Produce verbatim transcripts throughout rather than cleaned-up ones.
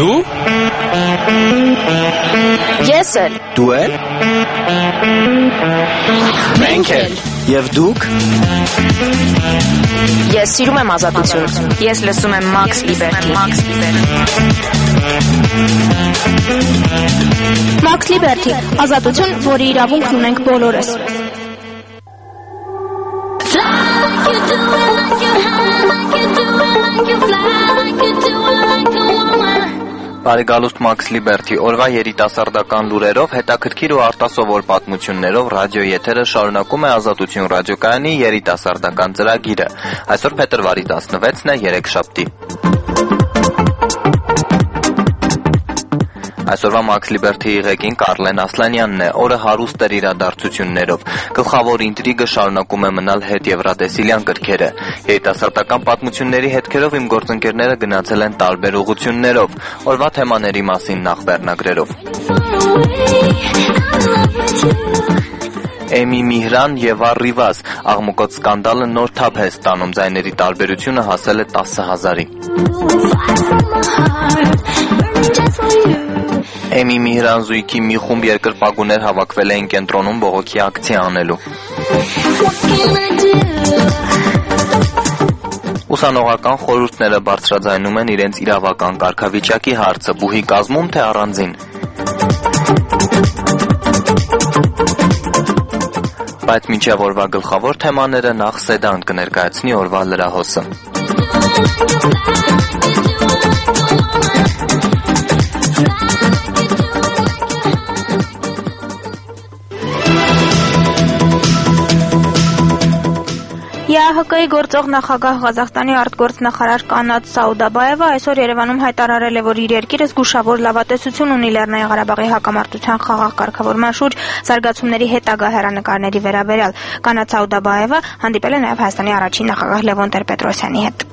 Դու? Ես էլ։ Դու էլ։ Մենք էլ։ Եվ դուք։ Ես սիրում եմ ազատություն։ Ես լսում եմ Max Liberty։ Max Liberty, ազատություն, որի իրավունքն ունենք բոլորս։ Բարեկալուստ Max Liberty, օրվա երիտասարդական լուրերով, հետաքրքիր ու արտասովոր պատմություններով ռադիո եթերը շարունակում է Ազատություն ռադիոկայանի երիտասարդական ծրագիրը։ Այսօր փետրվարի տասնվեցն է, երեքշաբթի։ Այսօրվա Max Liberty-ի ղեկին Կարլեն Ասլանյանն է, օրը հարուստ էր իրադարձություններով։ Գլխավոր ինտրիգը շարունակում է մնալ հետևրատեսիլյան գրքերը։ Երիտասարդական պատմությունների հետքերով իմ գործընկերները գնացել են տարբեր ուղղություններով։ Օրվա թեմաների մասին նախ վերնագրերով։ Էմի Միհրան եւ Առիվազ, աղմուկոտ սկանդալը նոր թափ է ստանում, ձայների տարբերությունը հասել է տասը հազարի։ Էմի Միհրան զույգի մի խումբ երկրպագուներ հավաքվել էին կենտրոնում բողոքի ակցիա անելու։ Ուսանողական խորհուրդները բարձրաձայնում են իրենց իրավական կարգավիճակի հարցը, բուհի կազմում թե առանձին։ Բայց մինչև օրվա գլխավոր թեմաները նախ Սեդան կներկայացնի օրվա լրահոսը։ ԵԱՀԿ-ի գործող նախագահ Ղազախստանի արտգործնախարար Կանատ Սաուդաբաևը այսօր Երևանում հայտարարել է, որ իր երկիրը զգուշավոր լավատեսություն ունի Լեռնային Ղարաբաղի հակամարտության խաղաղ կարգավորման շուրջ զարգացումների հետագա հեռանկարների վերաբերյալ։ Կանատ Սաուդաբաևը հանդիպել է նաև Հայաստանի առաջին նախագահ Լևոն Տեր-Պետրոսյանի հետ։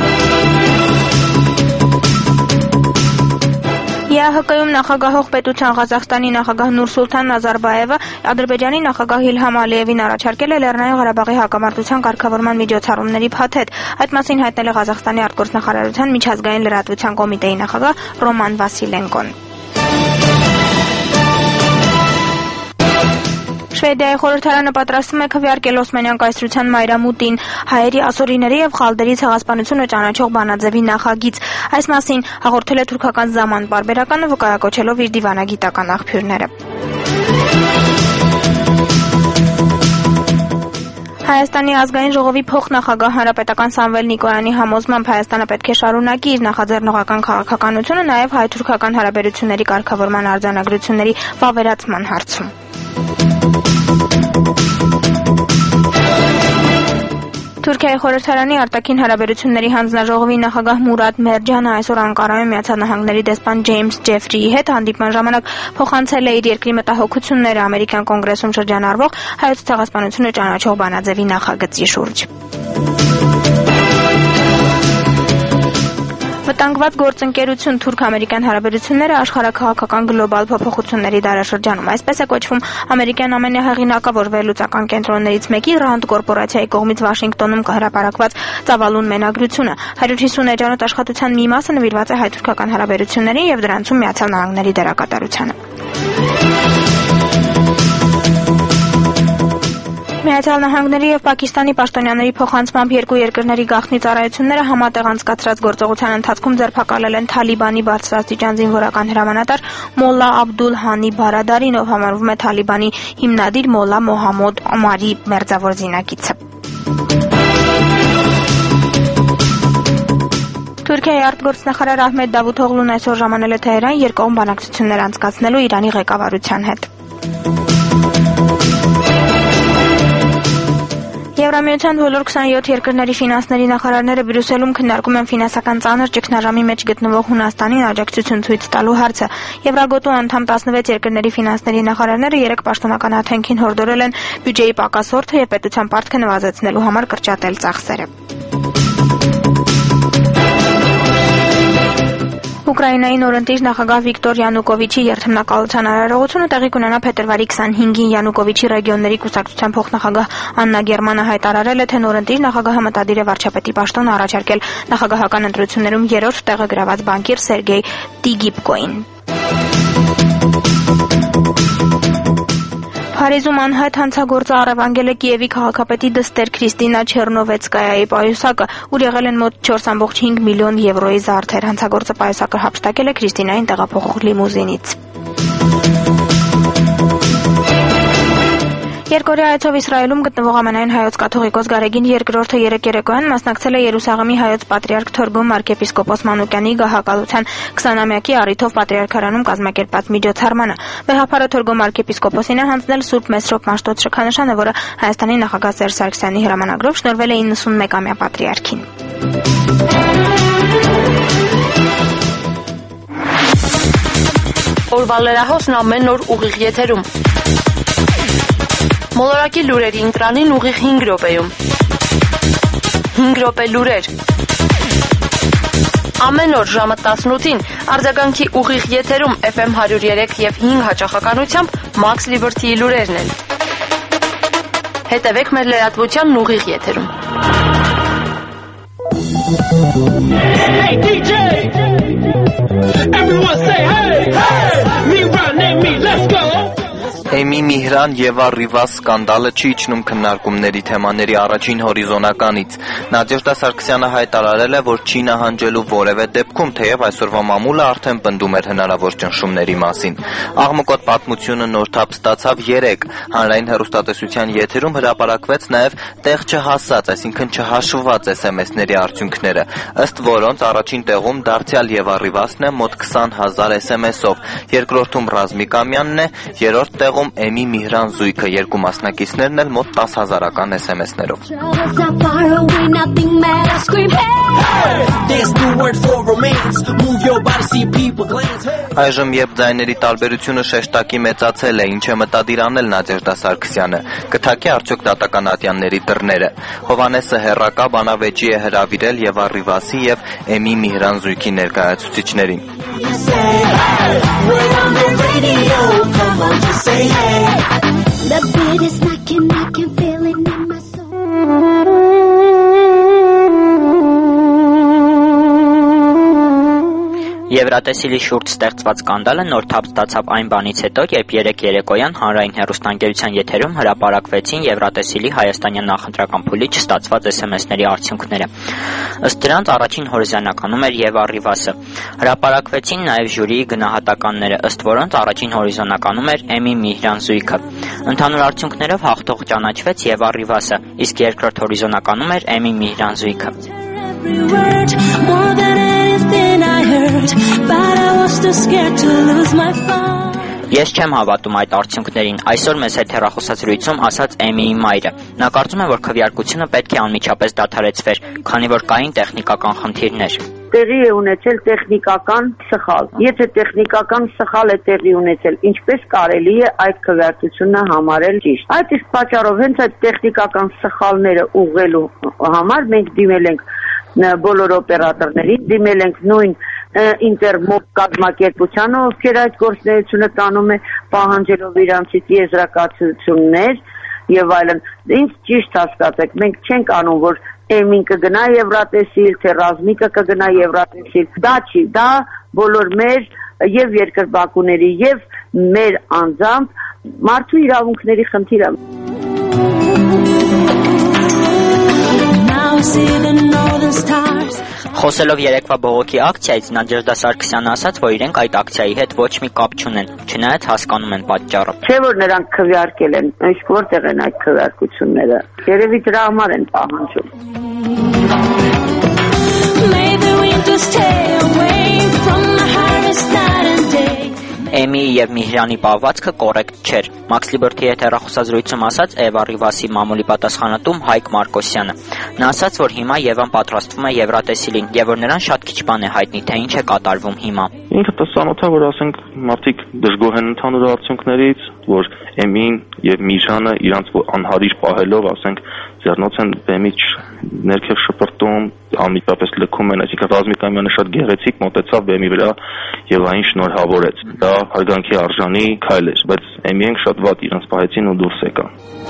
ԵԱՀԿ-ում նախագահող պետության Ղազախստանի նախագահ Նուրսուլթան Նազարբաևը Ադրբեջանի նախագահ Իլհամ Ալիևին առաջարկել է Լեռնային Ղարաբաղի հակամարտության կարգավորման միջոցառումների փաթեթ։ Այդ մասին հայտնել է Ղազախստանի արտգործնախարարության միջազգային լրատվության կոմիտեի նախագահ Ռոման Վասիլենկոն։ Շվեդիայի խորհրդարանը պատրաստվում է քվեարկել Օսմանյան կայսրության մայրամուտին հայերի, ասորիների եւ խալդերի ցեղասպանությունը ճանաչող բանաձևի նախագիծ։ Այս մասին հաղորդել է թուրքական Zaman պարբերականը, վկայակոչելով իր դիվանագիտական աղբյուրները։ Հայաստանի ազգային ժողովի փոխնախագահ հանրապետական Սամվել Նիկոյանի համոզմամբ Հայաստանը պետք է շարունակի իր նախաձեռնողական քաղաքականությունը նաև հայ-թուրքական հարաբերությունների կարգավորման արձանագրությունների վավերացման հարցում։ Թուրքիայի խորհրդարանի արտաքին հարաբերությունների հանձնաժողովի նախագահ Մուրադ Մերջանը այսօր Անկարայում Միացյալ Նահանգների դեսպան Ջեյմս Ջեֆրիի հետ հանդիպման ժամանակ փոխանցել է իր երկրի մտահոգությունները ամերիկյան կոնգրեսում շրջանառվող հայոց ցեղասպանությունը ճանաչող բանաձևի նախագծի շուրջ։ Վտանգված գործընկերություն թուրք-ամերիկյան հարաբերությունները աշխարհաքաղաքական գլոբալ փոփոխությունների դարաշրջանում։ Այսպես է կոչվում ամերիկյան ամենահեղինակավոր վերլուծական կենտրոններից մեկի Rand կորպորացիայի կողմից Վաշինգտոնում հրապարակված ծավալուն մենագրությունը։ հարյուր հիսուն էջանոց աշխատության մի մասը նվիրված է հայ-թուրքական հարաբերություններին եւ դրանցում Միացյալ Նահանգների դերակատարությանը։ Միացյալ Նահանգների եւ Պակիստանի պաշտոնյաների փոխանցմամբ երկու երկրների գաղտնի ծառայությունները համատեղ անցկացրած գործողության ընթացքում ձերբակալել են Թալիբանի բարձրաստիճան զինվորական հրամանատար Մոլլա Աբդուլ Հանի Բարադարին, ով համարվում է Թալիբանի հիմնադիր Մոլլա Մոհամմոդ Օմարի մերձավոր զինակիցը։ Թուրքիայի արտգործնախարար Ահմեդ Դավութօղլուն այսօր ժամանել է Թեհրան երկկողմ բանակցություններ անցկացնելու Իրանի ղեկավարության հետ։ Եվրամիության բոլոր քսանյոթ երկրների ֆինանսների նախարարները Բրյուսելում քննարկում են ֆինանսական ծանր ճգնաժամի մեջ գտնվող Հունաստանին աջակցություն ցույց տալու հարցը։ Եվրագոտու անդամ տասնվեց երկրների ֆինանսների նախարարները երեք պաշտոնական աթենքին հորդորել են բյուջեի պակասորդը եւ պետության պարտքը նվազեցնելու համար կրճատել ծախսերը։ Ուկրաինայի նորընտիր նախագահ Վիկտոր Յանուկովիչի երթմնակալության արարողությունը տեղի կունենա փետրվարի քսանհինգին։ Յանուկովիչի ռեգիոնների կուսակցության փոխնախագահ Աննա Գերմանը հայտարարել է, թե նորընտիր նախագահը մտադիր է վարչապետի պաշտոն առաջարկել նախագահական ընտրություններում երրորդ տեղը գրաված բանկիր Սերգեյ Տիգիպկոին։ Փարիզում անհայտ հանցագործը առևանգել է Կիևի քաղաքապետի դստեր Քրիստինա Չեռնովեցկայայի պայուսակը, ուր եղել են մոտ չորս կόμμα հինգ միլիոն եվրոյի զարդեր։ Հանցագործը պայուսակը հափշտակել է Քրիստինային տեղափոխող լիմուզինից։ Երկօրյա այցով Իսրայելում գտնվող ամենայն հայոց կաթողիկոս Գարեգին երկրորդը երեկ երեկոյան մասնակցել է Երուսաղեմի հայոց պատրիարք Թորգոմ arczepiskopos Մանուկյանի գահակալության քսանամյակի առիթով պատրիարքարանում կազմակերպած միջոցառմանը։ Վեհափարը Թորգոմ arczepiskoposին է հանձնել Սուրբ Մեսրոպ Մաշտոց շքանշանը, որը Հայաստանի նախագահ Սերժ Սարգսյանի հրամանագրով շնորհվել է իննսունմեկամյա պատրիարքին։ Օրվա լրահոսն ամեն օր ուղիղ եթերում։ Մոլորակի լուրերի ընտրանին ուղիղ հինգ րոպեում։ հինգ րոպե լուրեր։ Ամեն օր ժամը տասնութին արձագանքի ուղիղ եթերում Էֆ Էմ հարյուր երեք եւ հինգ հաճախականությամբ Max Liberty-ի լուրերն են։ Հետևեք մեր լրատվությանն ուղիղ եթերում։ Hey D J, everyone say hey, hey, me run name me, let's go. Էմի Միհրան եւ Arrivas սկանդալը չի իջնում քննարկումների թեմաների առաջին հորիզոնականից։ Նադեժդա Սարգսյանը հայտարարել է, որ չի նահանջելու որևէ դեպքում, թեև այսօրվա մամուլը արդեն պնդում էր հնարավոր ճնշումների մասին։ Աղմկոտ պատմությունը նոր թափ ստացավ երեկ։ Հանրային հեռուստատեսության եթերում հրապարակվեց նաեւ տեղ չհասած, այսինքն չհաշվված էս էմ էսների արդյունքները, ըստ որոնց առաջին տեղում դարձյալ եւ Arrivas-ն է մոտ քսան հազար էս էմ էսով, երկրորդում Ռազմիկ Ամյանն է, երրորդ տեղում Էմի Միհրան զույգը, երկու մասնակիցներն էլ մոտ տասը հազարական էս էմ էսներով։ Այժմ երբ ձայների տարբերությունը շեշտակի մեծացել է, ինչ է մտադիր անել Նադեժդա Սարգսյանը, կթակի արդյոք դատական ատյանների դռները։ Հովհաննեսը հեռակա բանավեճի է հրավիրել եւ Arrivas-ի եւ Էմի Միհրան զույգի ներկայացուցիչներին։ The beat is knocking, I can feel it in my soul. Եվրատեսիլի շուրջ ստեղծված սկանդալը նոր թափ ստացավ այն բանից հետո, երբ երեկ երեկոյան հանրային հեռուստաընկերության եթերում հրապարակվեցին Եվրատեսիլի հայաստանյան նախընտրական փուլի չստացված էս էմ էսների արդյունքները։ Ըստ դրանց առաջին հորիզոնականում էր եւ Arrivas-ը։ Հրապարակվեցին նաեւ ժյուրիի գնահատականները, ըստ որոնց առաջին հորիզոնականում էր Էմի Միհրան զույգը։ Ընդհանուր արդյունքներով հաղթող ճանաչվեց եւ Arrivas-ը, իսկ երկրորդ հորիզոնականում էր Էմի Միհրան զույգը։ Ես չեմ հավատում այդ արդյունքներին, այսօր մեզ հետ հեռախոսազրույցում ասաց Էմիի մայրը։ Նա կարծում է, որ քվեարկությունը պետք է անմիջապես դադարեցվեր, քանի որ կային տեխնիկական խնդիրներ։ Տեղի է ունեցել տեխնիկական սխալ։ Եթե տեխնիկական սխալ է տեղի ունեցել, ինչպես կարելի է այդ քվեարկությունը համարել ճիշտ։ Այդ իսկ պատճառով հենց այդ տեխնիկական սխալները ուղղելու համար մենք դիմել ենք բոլոր օպերատորներին, դիմել ենք նույն ինտերմոբ կազմակերպությանը, ովքեր այդ գործունեությունը տանում է, պահանջելով իրանցից եզրակացություններ եւ այլն։ Ինչ ճիշտ հասկացեք, մենք չենք անում, որ Էմին կգնա Եվրատեսիլ, թե Ռազմիկը կգնա Եվրատեսիլ։ Դա չի, դա բոլոր մեր եւ երկրպագուների եւ մեր անձամբ մարդու իրավունքների խնդիր է։ Խոսելով երեկվա բողոքի ակցիայից, Նադեժդա Սարգսյանը ասաց, որ իրենք այդ ակցիայի հետ ոչ մի կապ չունեն, չնայած հասկանում են պատճառը։ Չէ՞ որ նրանք քվեարկել են, իսկ որտեղ են այդ քվեարկությունները։ Երևի դրա համար են պահանջում։ Էմիի եւ Միհրանի պահվածքը կոռեկտ չէր։ Max Liberty-ի հետ հեռախոսազրույցում ասաց Էվ Arrivas-ի մամուլի պատասխանատուն Հայկ Մարկոսյանը։ Նա ասաց, որ հիմա Եվան պատրաստվում է Եվրատեսիլին եւ որ նրան շատ քիչ բան է հայտնի, թե ինչ է կատարվում հիմա։ Ինքը տեսանոթ է, որ ասենք մարդիկ դժգոհ են ընդհանուր արդյունքներից, որ Էմին եւ Միհրանը իրանց անհարիր պահելով, ասենք ձեռնոց են բեմից ներքև շպրտում, անմիջապես լքում են, այսինքն Ռազմիկ Ամյանը շատ գեղեցիկ մոտեցավ բեմի վրա եւ այն շնորհավորեց։ Դա հարգանքի արժանի քայլ էր, բայց Էմիենք շատ վատ իրենց պահեցին ու դուրս եկան։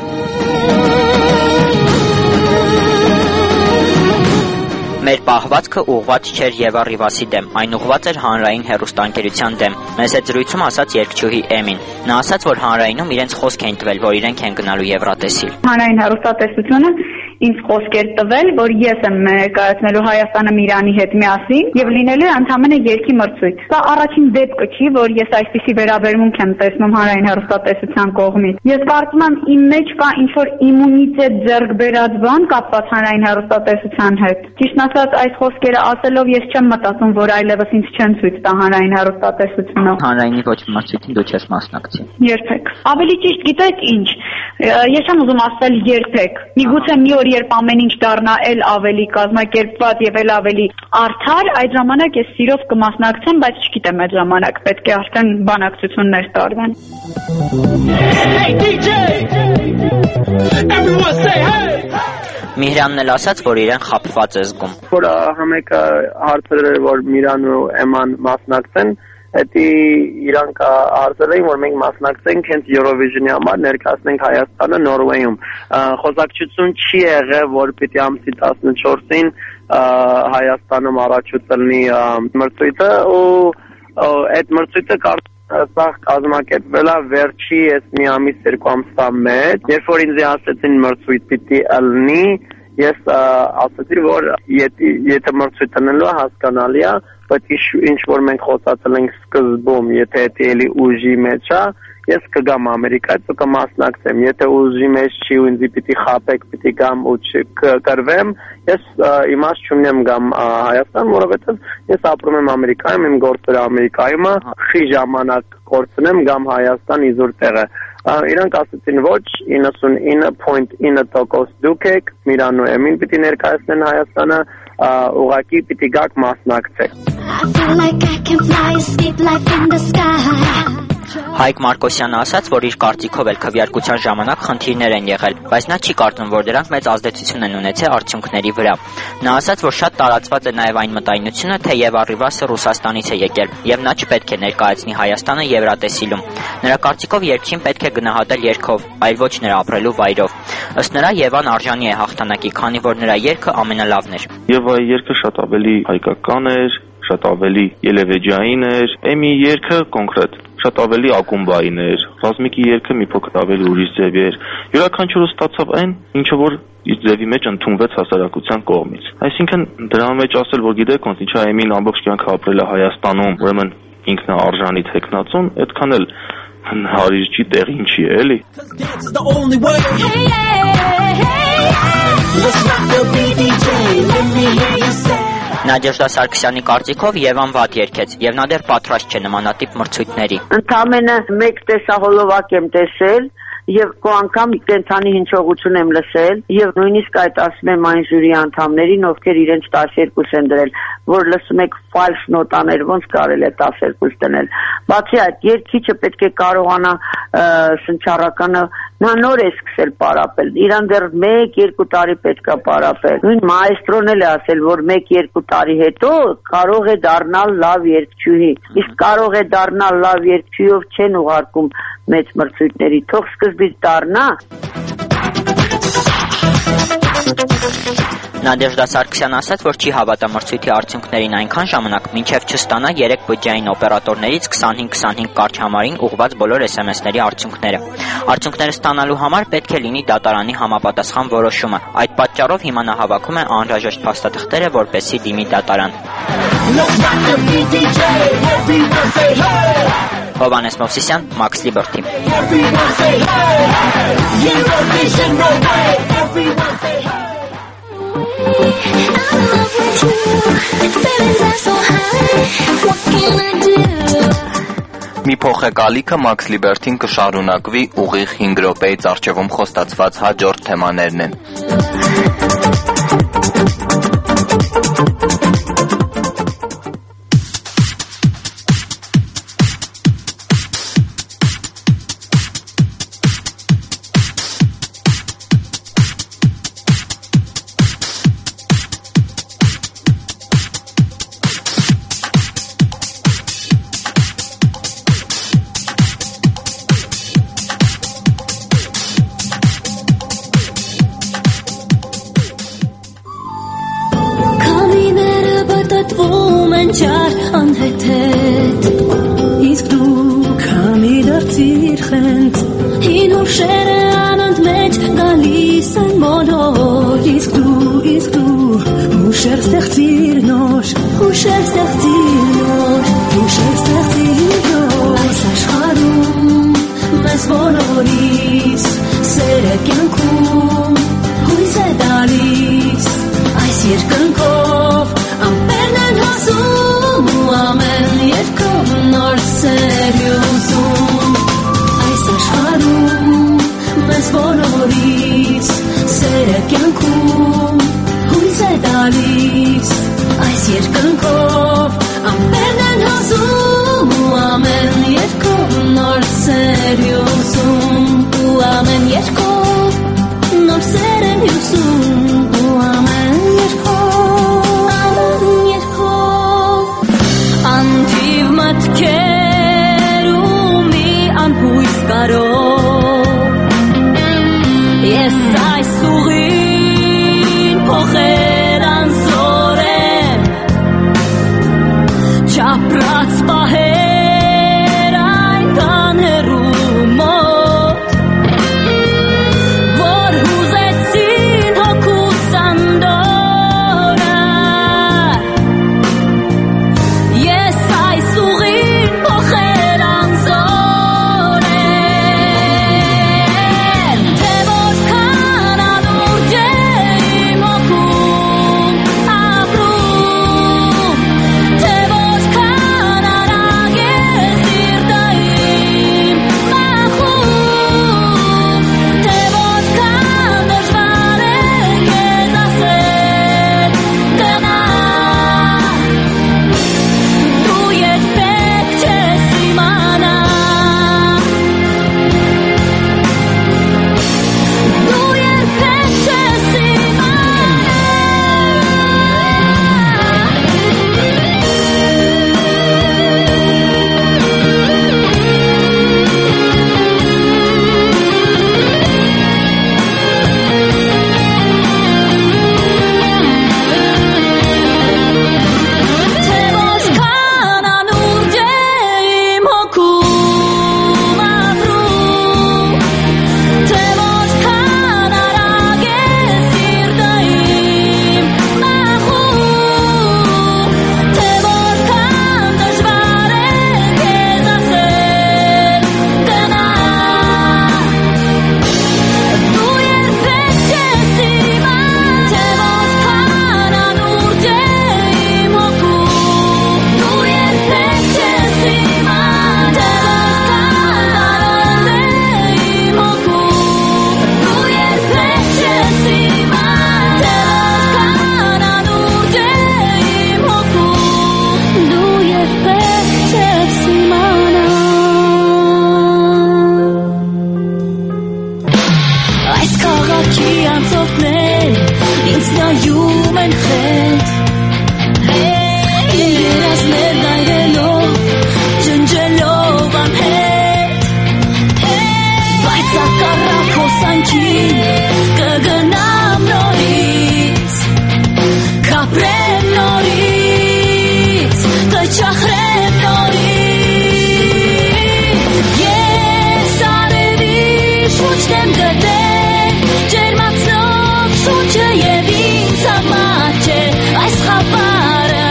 Մեր պահվածքը ուղղված չէր Եվա Ռիվասի դեմ, այն ուղղված էր հանրային հեռուստաընկերության դեմ։ Մեզ հետ զրույցում ասաց երգչուհի Էմին։ Նա ասաց, որ հանրայինում իրենց խոսք էին տվել, որ իրենք են գնալու Եվրատեսիլ։ Հանրային հեռուստատեսությունը ինձ խոսք էր տվել, որ ես եմ ներկայացնելու Հայաստանը Իրանի հետ միասին եւ լինելու է ընդամենը երկի մրցույթ։ Սա առաջին դեպքը չի, որ ես այսպիսի վերաբերմունք եմ տեսնում հանրային հեռուստատեսության կողմից։ Ես կարծում եմ իմ մեջ կա ինչ-որ իմունիտետ ձեռք բերած բան կապված հանրային հեռուստատեսության հետ։ Ճիշտն ասած, այս խոսքերը ասելով ես չեմ մտածում, որ այլևս ինձ չեն ցույց տա հանրային հեռուստատեսությունը։ Հանրայինի ոչ մրցույթին դու չես մասնակցի։ Երբեք։ Ավելի ճիշտ գիտեք ինչ, ես չեմ ուզում ասել երբեք։ Միգուցե մի օր երբ ամեն ինչ դառնա էլ ավելի կազմակերպված եւ էլ ավելի արդար, այդ ժամանակ ես սիրով կմասնակցեմ, բայց չգիտեմ այդ ժամանակ պետք է արդեն բանակցություններ տարվեն։ Hey D J, everyone say hey. Միրանն էլ ասաց, որ իրեն խաբված է զգում։ Որ համեկը հարցեր էր, որ Միրանն ու Էման մասնակցեն, Էդի իրանք արձել էին, որ մենք մասնակցենք հենց Eurovision-ի համար ներկայացնենք Հայաստանը Նորվեյում։ Խոսակցություն չի եղել, որ պիտի ամսի տասնչորսին Հայաստանում առաջուծելնի մրցույթը ու այդ մրցույթը սա կազմակերպվել է վերջի այս մի ամիս երկու ամսվա մեջ, երբ որ ինձ ասեցին մրցույթ պիտի ելնի, ես ասացի, որ եթե մրցույթ ելնելու հասկանալի է, բայց ինչ որ մենք խոսացել ենք սկզբում, եթե դա էլի ուժի մեջ է, ես կգամ Ամերիկայից ու կմասնակցեմ, եթե ուժի մեջ չի ու ինձ պիտի խաբեք, պիտի գամ ու կկրվեմ, ես իմաստ չունեմ գամ Հայաստան, որովհետև ես ապրում եմ Ամերիկայում, իմ գործերը Ամերիկայում է, խի ժամանակ կորցնեմ գամ Հայաստան իզուր տեղը։ Իրանք ասացին ոչ, իննսունինը փոյնտ ինը տոկոս դուք եք, Միրանն ու Էմին պիտի ներկայացնեն Հայաստանը, ուղղակի պիտի գաք մասնակցեք։ Հայկ Մարկոսյանը ասաց, որ իր կարծիքով էլ քվեարկության ժամանակ խնդիրներ են եղել, բայց նա չի կարծում, որ դրանք մեծ ազդեցություն են ունեցել արդյունքների վրա։ Նա ասաց, որ շատ տարածված է նաև այն մտայնությունը, թե Եվա Ռիվասը Ռուսաստանից է եկել, եւ նա չպետք է ներկայացնի Հայաստանը Եվրատեսիլում։ Նրա կարծիքով երգչին պետք է գնահատել երգով, այլ ոչ նրա ապրելու վայրով։ Ըստ նրա Եվան արժանի է հաղթանակի, քանի որ նրա երգը ամենալավն էր։ Եվ այ երգը շատ ավելի հայկական էր, շատ ավելի ելևեջային էր, Էմի երգը կոնկրետ շատ ավելի ակումբային էր, Ռազմիկի երգը մի փոքր ավելի ուրիշ ձև էր։ Յուրաքանչյուրը ստացավ այն, ինչը որ իր ձևի մեջ ընդունվեց հասարակության կողմից։ Այսինքն դրա մեջ ասել, որ գիտեք, ոնց ինչա Էմին ամբողջ կյանքը ապրել է Հայաստանում, ուրեմն ինքն է արժանի թեկնածուն, այդքան էլ հարիր չի տեղին չի էլի։ Նադեժդա Սարգսյանի կարծիքով Եվան վատ երգեց, եւ նա դեռ պատրաստ չէ նմանատիպ մրցույթների։ Ընդամենը մեկ տեսահոլովակ եմ տեսել եւ քո անգամ կենցանի հնչողություն եմ լսել եւ նույնիսկ այդ ասում եմ այն ժյուրի անդամներին, ովքեր իրենց տասներկուս են դրել, որ լսում եք ֆալշ նոտաներ, ոնց կարելի է տասներկուս դնել։ Բացի այդ, երգիչը պետք է կարողանա շնչառականը նա նոր է սկսել պարապել, իրան դեռ մեկ երկու տարի պետք է պարապել։ Նույն մայստրոն էլ է ասել, որ մեկ երկու տարի հետո կարող է դառնալ լավ երգչուհի։ Իսկ կարող է դառնալ լավ երգչուհիով չեն ուղարկում մեծ մրցույթների, թող սկզբից դառնա։ Նադեժդա Սարգսյանը ասաց, որ չի հավատա մրցույթի արդյունքներին այնքան ժամանակ, մինչև չստանա երեք բջջային օպերատորներից քսանհինգ քսանհինգ կարճ համարին ուղղված բոլոր էս էմ էսների արդյունքները։ Արդյունքները ստանալու համար պետք է լինի դատարանի համապատասխան որոշումը։ Այդ պատճառով հիմա նա հավաքում է անհրաժեշտ փաստաթղթերը, որպեսզի դիմի դատարան։ Հովանես Մովսիսյան, Max Liberty։ Մի փոխեկալիքը Max Liberty-ն կշարունակվի ուղիղ հինգ րոպեից առջևում խոստացված հաջորդ թեմաներն են։ հետ իսկ դու քամի դարձիր խենց հին հուշերը անոնց մեջ գալիս են բոլոր իսկ դու իսկ դու հուշեր ստեղծիր նոր հուշեր ստեղծիր նոր հուշեր ստեղծիր նոր այս աշխարհում մեզ բոլորիս սերը կյանքում հույս է տալիս այս երկնքով ամպերն են հոսում ու ամեն երկով նոր սեր ուզում այս աշխարհում մեզ բոլորիս սերը կյանքում հույս է տալիս այս երկնքով ամպերն են հոսում ու ամեն երկով նոր սեր ուզում ու ամեն երկով նոր սեր են ուզում ու ամեն երկով ամեն երկով անթիվ մտքեր ու մի անհույս կարով ես այս ուղին փոխել անզոր եմ չապրած պահեր այնքան հեռու մոտ որ հուզեցին հոգուս անդորը ես այս ուղին փոխել անզոր եմ թե որքան անուրջ է իմ հոգում ապրում թե որքան արագ է սիրտը իմ մախում թե որքան դժվար է քեզ ասել գնա դու երբեք չես իմանա դու երբեք չես Թե որքան անուրջ է իմ հոգում ապրում թե որքան արագ է սիրտը իմ մախում թե որքան դժվար է քեզ ասել գնա դու երբեք չես իմանա թե որքան անուրջ է իմ հոգում դու երբեք չես իմանա թե որքան անուրջ է իմ հոգում դու երբեք չես իմանա թե որքան անուրջ է իմ հոգում դու երբեք չես իմանա Այս քաղաքի անցորդներ ինձ նայում են խենթ Իմ երազներն այրելով, ջնջելով անհետ Բայց ակառակ հոսանքին կգնամ նորից Կապրեմ նորից, կճախրեմ նորից Ես արևի շուչ եմ գտել ջերմացնող շունչը և ինձ համար չէ այս խավարը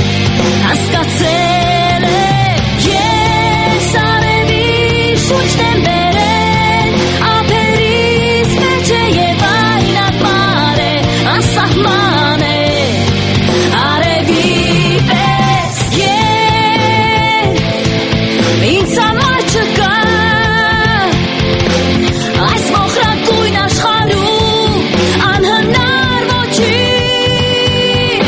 հասկացել եմ ես արևի շուչն եմ բերել ափերիս մեջ է և այն ապար է անսահման է արևի պես ել ինձ համար չկա այս մոխրագույն աշխարհում անհնար ոչինչ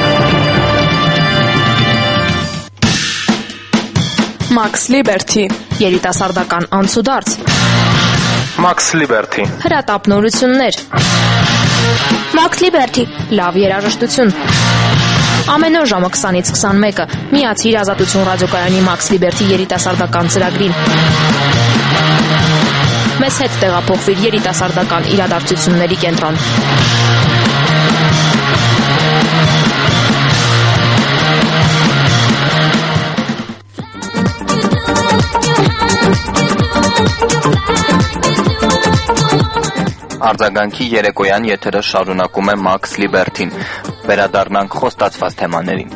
Max Liberty երիտասարդական անցուդարձ, Max Liberty, հրատապնորություններ, Max Liberty, լավ երաժշտություն։ Ամեն օր ժամը քսանից քսանմեկը միացիր Ազատություն ռադիոկայանի Max Liberty երիտասարդական ծրագրին։ Մեզ հետ տեղափոխվիր երիտասարդական իրադարձությունների կենտրոն։ Արձագանքի երեկոյան եթերը շարունակում է Max Liberty-ն։ Վերադառնանք խոստացված թեմաներին։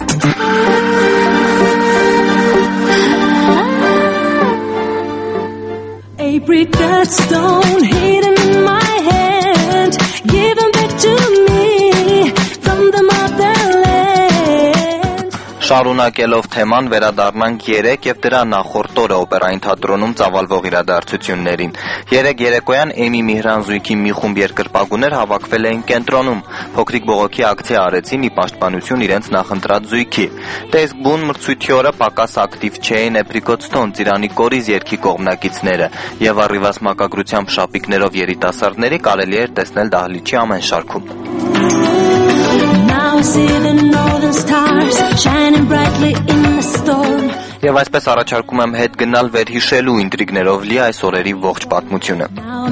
A brick that stone hidden in my hand, given back to me from the motherland. Շարունակելով թեման վերադառնանք երեք եւ դրա նախորդ օրը օպերային թատրոնում ծավալվող իրադարձություններին։ Երեք երեկոյան Էմի Միհրանզույգի մի խումբ երկրպագուներ հավաքվել էին կենտրոնում։ Փոքրիկ բողոքի ակցիա արեցին ի պաշտպանություն իրենց նախընտրած զույգի։ Տեսք բուն մրցույթի օրը պակաս ակտիվ չէին Էպրիկոտ-Ստոն, Ծիրանի կորիզ երգի կողմնակիցները եւ առիվաց մակագրությամբ շապիկներով երիտասարդների կարելի էր տեսնել դահլիճի ամեն շարքում։ Եվ այսպես առաջարկում եմ հետ գնալ վերհիշելու ինտրիգներով լի այս օրերի ողջ պատմությունը։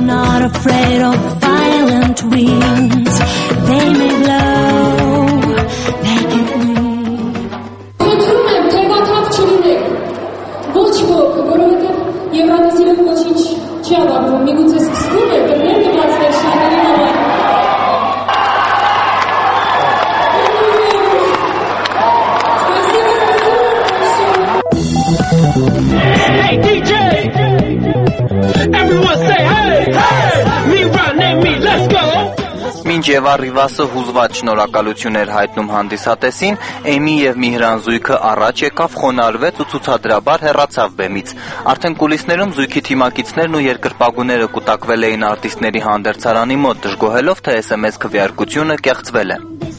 Խնդրում եմ թևաթափ չլինեք, ոչ ոք, որովհետև Եվրատեսիլում ոչինչ չի ավարտվում, միգուցե սկսվում է դռներ կբացվեք շատերի համար։ Hey D J, everyone say hey, hey, me run and me, let's go. Մինչ եւ առիվասը հուզված շնորհակալություն էր հայտնում հանդիսատեսին, Էմի եւ Միհրանզույգը առաջ եկավ, խոնարհվեց ու ցուցադրաբար հեռացավ բեմից։ Արդեն կուլիսներում զույգի թիմակիցներն ու երկրպագուները կուտակվել էին արտիստների հանդերձարանի մոտ, դժգոհելով, թե էս էմ էս քվեարկությունը կեղծվել է։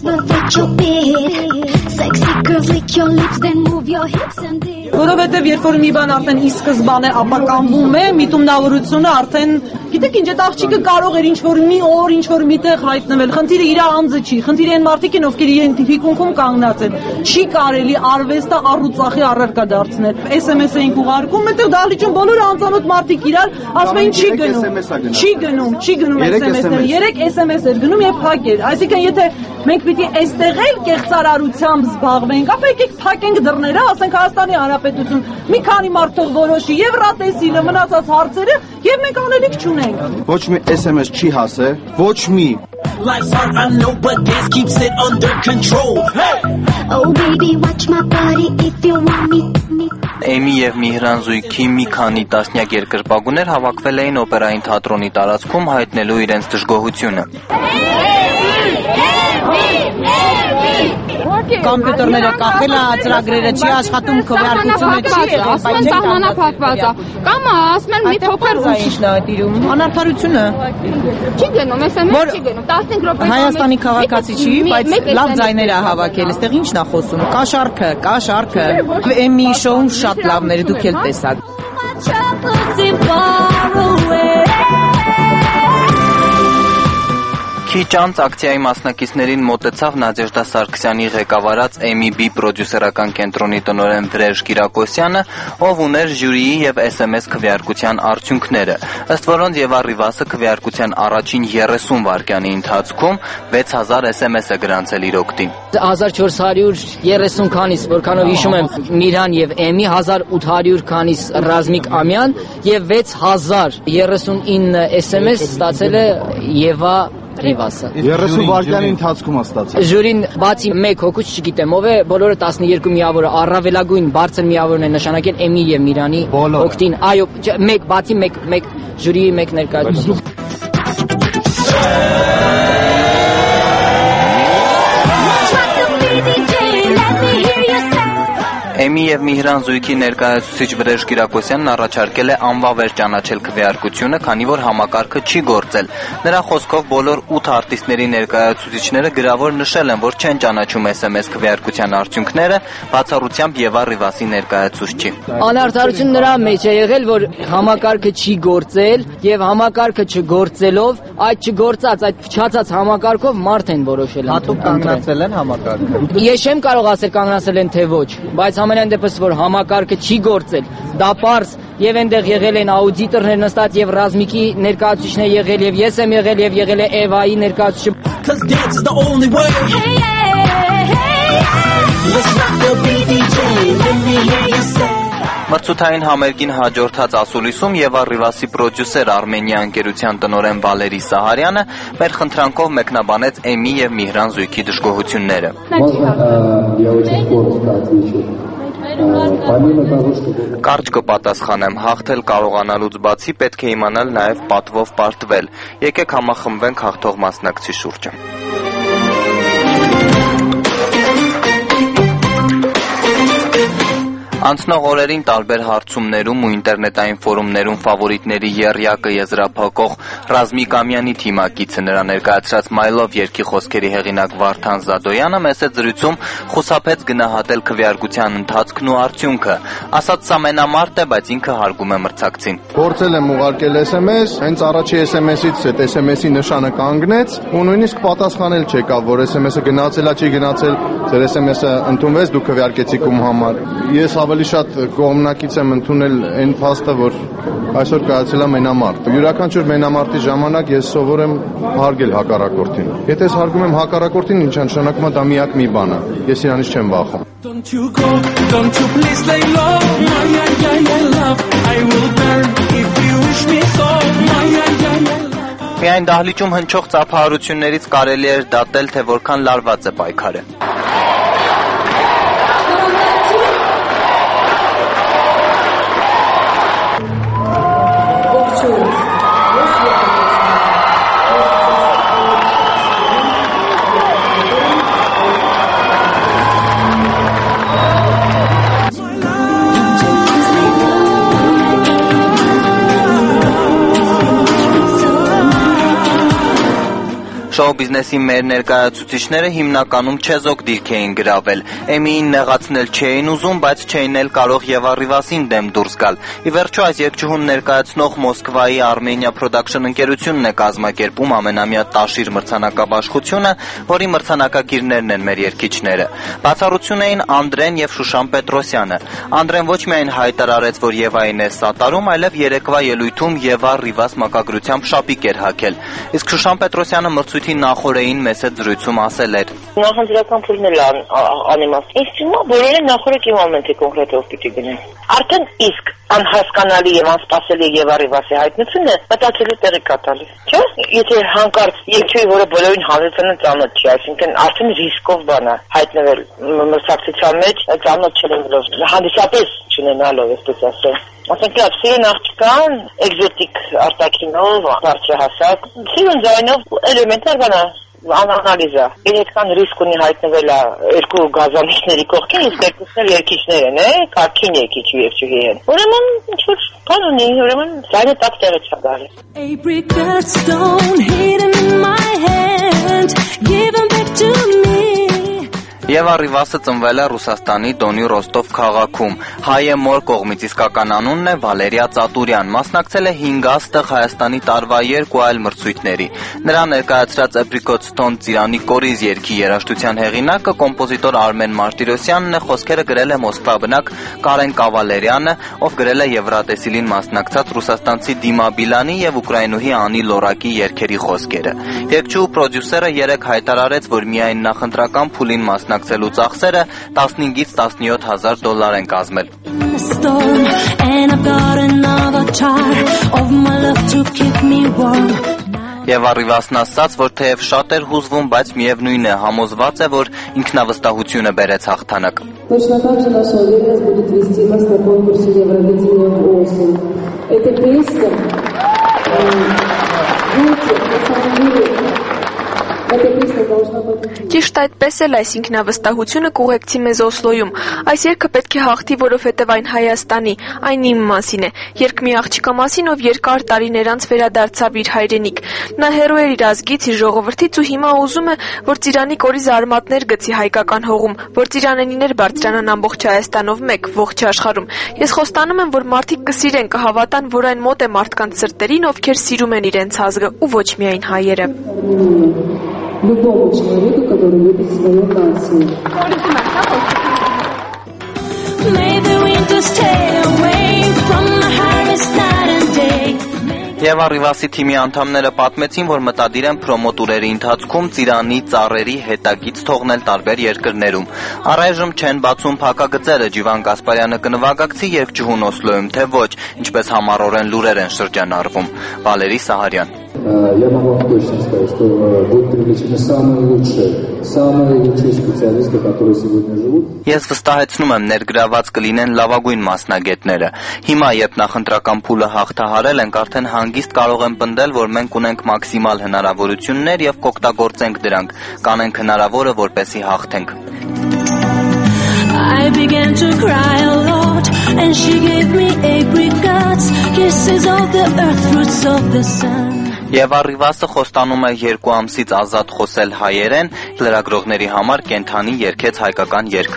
Որովհետև երբ որ մի բան արդեն ի սկզբանե ապականվում է, միտումնավորությունը արդեն, գիտեք ինչ, այդ աղջիկը կարող էր ինչ-որ մի օր, ինչ-որ միտեղ հայտնվել, խնդիրը իր անձը չի, խնդիրը այն մարդիկ են, ովքեր իրեն թիկունքում կանգնած են, չի կարելի արվեստը առուծախի առարկա դարձնել, էս էմ էս էինք ուղարկում, այդտեղ դահլիճում բոլոր անծանոթ մարդիկ իրար ասում էին չի գնում, չի գնում, չի գնում էս էմ էս-ները, երեք էս էմ էս էր գնում եւ փակ էր, այսինքն եթե մենք պիտի այստեղ էլ կեղծարարությամբ զբաղվենք, ապա եկեք փակենք դռները, ասենք Հայաստանի Հանրապետություն, մի քանի մարդ թող որոշի Եվրատեսիլը, մնացած հարցերը եւ մենք անելիք չունենք։ Ոչ մի էս էմ էս չի հասել, ոչ մի։ Life's hard, I know, but dance keeps it under control. Hey! Oh baby, watch my body if you want me. Էմի եւ Միհրանզույգի մի քանի տասնյակ երկրպագուներ հավաքվել էին օպերային թատրոնի տարածքում հայտնելու իրենց դժգոհությունը։ Կոմպյուտերները կախել է, ծրագրերը չի աշխատում, քվեարկությունը չի եղել, բայց սահմանափակված է։ Կամ ասում են մի փոքր ի՞նչն է դիրում։ Անարդարությունը չի գնում, էս էմ չի գնում։ տասնհինգ րոպե Հայաստանի քաղաքացի չի, բայց լավ ձայներ է հավաքել, այստեղ ի՞նչն է խոսում։ Կա շարքը, կա շարքը։ Էմի շոուն շատ լավն էր, դուք էլ տեսաք։ Քիչ անց ակցիայի մասնակիցներին մոտեցավ Նադեժդա Սարգսյանի ղեկավարած Էմի Բի պրոդյուսերական կենտրոնի տնօրեն Վրեժ Կիրակոսյանը, ով ուներ ժյուրիի եւ էս էմ էս քվեարկության արդյունքները, ըստ որոնց եւ առիվասը քվեարկության առաջին երեսուն վայրկյանի ընթացքում վեց հազար էս էմ էս է գրանցել իր օգտին։ հազար չորս հարյուր երեսուն քանիս, որքանով հիշում եմ, Միրան եւ Էմի հազար ութ հարյուր քանիս Ռազմիկ Ամյան եւ վեց հազար երեսունինը էս էմ էս ստացել է Եվա Ռիվասը։ երեսուն վայրկյանի ընթացքում է ստացել։ Ժյուրին բացի մեկ հոգուց չգիտեմ ով է, բոլորը տասնյոթ միավորը առավելագույն բարձր միավորն է նշանակել Էմի եւ Միրանի օգտին։ Այո, մեկ բացի մեկ մեկ ժյուրիի մեկ ներկայացուցիչ։ Էմի Էմի եւ Միհրան զույգի ներկայացուցիչ Վրեժ Կիրակոսյանն առաջարկել է անվավեր ճանաչել քվեարկությունը, քանի որ համակարգը չի գործել։ Նրա խոսքով բոլոր ութ արտիստների ներկայացուցիչները գրավոր նշել են, որ չեն ճանաչում էս էմ էս քվեարկության արդյունքները, բացառությամբ Եվա Ռիվասի ներկայացուցչի։ Անարդարություն նրա մեջ է եղել, որ համակարգը չի գործել եւ համակարգը չգործելով, այդ չգործած, այդ փչացած համակարգով մարդ են որոշել։ Հատուկ կանգնացել են համակարգը։ Ես չեմ կարող ասել կանգնացել են թե ոչ, բայց ամենայն դեպս որ համակարգը չի գործել, դա պարզ եւ այնտեղ եղել են աուդիտորներ նստած եւ ռազմիկի ներկայացուցիչներ եղել եւ ես եմ եղել եւ եղել է Էվայի ներկայացուցիչ։ Մրցութային համերգին հաջորդած ասուլիսում Եվա Ռիվասի պրոդյուսեր Արմենիա ընկերության տնօրեն Վալերի Սահարյանը մեր խնդրանքով մեկնաբանեց Էմի եւ Միհրան զույգի դժգոհությունները։ Կարճ կպատասխանեմ, հաղթել կարողանալուց բացի պետք է իմանալ նաև պատվով պարտվել։ Եկեք համախմբվենք հաղթող մասնակցի շուրջը։ Անցնող օրերին տարբեր հարցումներում ու ինտերնետային ֆորումներում ֆավորիտների եռյակը եզրափակող Ռազմիկ Ամյանի թիմակիցը նրա ներկայացրած «Մայլով» երգի խոսքերի հեղինակ Վարդան Զադոյանը մեծ զրույցում խուսափեց գնահատել քվեարկության ընթացքն ու արդյունքը, ասաց սա մենամարտ է, բայց ինքը հարգում է մրցակցին։ Փորձել եմ ուղարկել էս էմ էս, հենց առաջի էս էմ էսից այդ էս էմ էսի նշանը կանգնեց ու նույնիսկ պատասխանել չեկավ, որ էս էմ էսը գնացել է, չի գնացել, ձեր էս էմ էսը ընդունվեց, դուք քվեարկեցիք ում համար։ Ես ավելի շատ կողմնակից եմ ընդունել այն փաստը, որ այսօր կայացել է մենամարտ։ Յուրաքանչյուր մենամարտի ժամանակ ես սովոր եմ հարգել հակառակորդին։ Եթե ես հարգում եմ հակառակորդին, ինչ նշանակում է դա միակ մի բան է։ Ես իրանից չեմ վախում։ Don't you go, don't you please lay low, my yeah, yeah, yeah, love, I will burn if you wish me so, my yeah, yeah, yeah, love. Միայն դահլիճում հնչող ծափահարություններից կարելի էր դատել, թե որքան լարված է պայքարը։ Շոու բիզնեսի մեր ներկայացուցիչները հիմնականում չեզոք դիրք էին գրավել։ Էմիին նեղացնել չէին ուզում, բայց չէին էլ կարող Եվա Ռիվասին դեմ դուրս գալ։ Ի վերջո այս երգչուհուն ներկայացնող Մոսկվայի Armenia Production ընկերությունն է կազմակերպում ամենամյա Տաշիր մրցանակաբաշխությունը, որի մրցանակակիրներն են մեր երգիչները։ Բացառություն էին Անդրեն եւ Շուշան Պետրոսյանը։ Անդրեն ոչ միայն հայտարարեց, որ Եվային է սատարում, այլև երեկվա ելույթում Եվա Ռիվաս մակագրությամբ շապիկ էր հագել։ Իսկ Շուշան Պետրոսյանը մրցույթի նախորդին մեծ զրույցում ասել էր. Նախընտրական փուլն էլ անիմաստ։ Ինձ թվում է բոլորը նախորդը կիմանում են թե կոնկրետ ով պիտի գնեն։ Արդեն իսկ անհասկանալի եւ անսպասելի Եվա Ռիվասի հայտնությունը մտածելու տեղի կա տալիս։ Չէ՞։ Եթե հանկարծ երկչուի, որը բոլորին հանրությանը ծանոթ չի, այսինքն արդեն ռիսկով բան է հայտնվել մրցակցության մեջ, ծանոթ չլինելով, հանդիսապես չունենալով, այսպես ասեմ։ Ասենք լավ, սիրուն աղջկան, էկզոտիկ արտաքինով, բարձրահասակ, սիրուն ձայնով էլեմենտար բան է, անանալիզա։ Իր հետքան ռիսկ ունի հայտնվել է երկու գազանիչների կողքին, իսկ երկուսն էլ երգիչներ են, է, կարգին երգիչ ու երգչուհի են։ Ուրեմն ինչ-որ բան ունի, ուրեմն ձայնը տակ տեղը չա գալի։ A brick dirt stone hidden in my hand, given back to me. Եվա Ռիվասը ծնվել է Ռուսաստանի Դոնի Ռոստով քաղաքում։ Հայ մոր կողմից իսկական անունն է Վալերիա Ծատուրյան։ Մասնակցել է հինգաստղ Հայաստանի տարվա երկու այլ մրցույթների։ Նրա ներկայացրած Apricot Stone ծիրանի կորիզ երգի երաժշտության հեղինակը կոմպոզիտոր Արմեն Մարտիրոսյանն է, խոսքերը գրել է մոսկվաբնակ Կարեն Կավալերյանը, ով գրել է Եվրատեսիլին մասնակցած ռուսաստանցի Դիմա Բիլանի եւ ուկրաինուհի Անի Լորակի երգերի խոսքերը։ Երգչու պրոդյուսերը երեք հայտարարեց, որ միայն նախընտրական փուլին մասնակցելու ծախսերը տասնհինգից տասնյոթ հազար դոլար են կազմել։ Եվա Ռիվասն ասաց, որ թեև շատ էր հուզվում, բայց միևնույն է, համոզված է, որ ինքնավստահությունը բերեց հաղթանակ։ Точно так же наша уверенность будет вести нас на конкурсе Евровидения в осень. Эта песня, знаете, на самом деле, Эта песня должна быть. Ճիշտ այդպես էլ այս ինքնավստահությունը կուղեկցի մեզ Օսլոյում։ Այս երգը պետք է հաղթի, որովհետև այն Հայաստանի, այն իմ մասին է։ Երգ մի աղջկա մասին, ով երկար տարիներ անց վերադարձավ իր հայրենիք։ Նա հերո էր իր ազգից, իր ժողովրդից ու հիմա ուզում է, որ Ծիրանի կորի զարմատներ գցի հայկական հողում, որ ծիրանենիներ բարձրանան ամբողջ Հայաստանով մեկ, ողջ աշխարհում։ Ես խոստանում եմ, որ մարդիկ կսիրեն, կհավատան, որ այն մոտ է մարդկանց սրտերին, ովքեր սիրում են իրենց ազգը ու ոչ միայն հայերը։ Любому человеку, который любит свою нацию. Maybe we just stay away from the harvest night and day. Եվ Arrivas-ի թիմի անդամները պատմեցին, որ մտադիր են պրոմոտուրերի ընթացքում Ծիրանի ծառերի հետագից թողնել տարբեր երկրներում։ Առայժմ չեն բացում փակագծերը, Ջիվան Կասպարյանը կնվագակցի երգչուհուն Օսլոյում, թե ոչ, ինչպես համառորեն լուրեր են շրջանառվում։ Վալերի Սահարյան։ Я могу вам точно сказать, что будут привлечены самые лучшие, самые лучшие специалисты, которые сегодня живут. Ես վստահեցնում եմ, ներգրաված կլինեն լավագույն մասնագետները։ Հիմա, երբ նախընտրական փուլը հաղթահարել ենք, արդեն հանգիստ կարող եմ պնդել, որ մենք ունենք մաքսիմալ հնարավորություններ եւ կօգտագործենք դրանք, կանենք հնարավորը, որպեսզի հաղթենք։ I began to cry a lot, and she gave me apricots, kisses of the earth, fruits of the sun. Եվ Arrivas-ը խոստանում է երկու ամսից ազատ խոսել հայերեն, լրագրողների համար կենթանի երգեց հայկական երգ։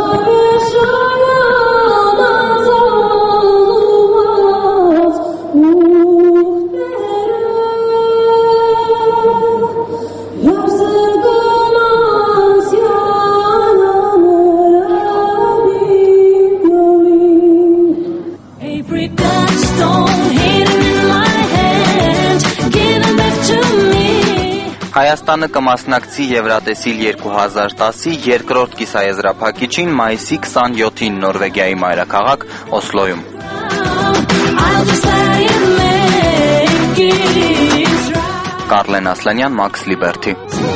Հայաստանը կմասնակցի Եվրատեսիլ երկու հազար տասի երկրորդ կիսաեզրափակիչին մայիսի քսանյոթին Նորվեգիայի մայրաքաղաք Օսլոյում։ Կարլեն Ասլանյան, Max Liberty։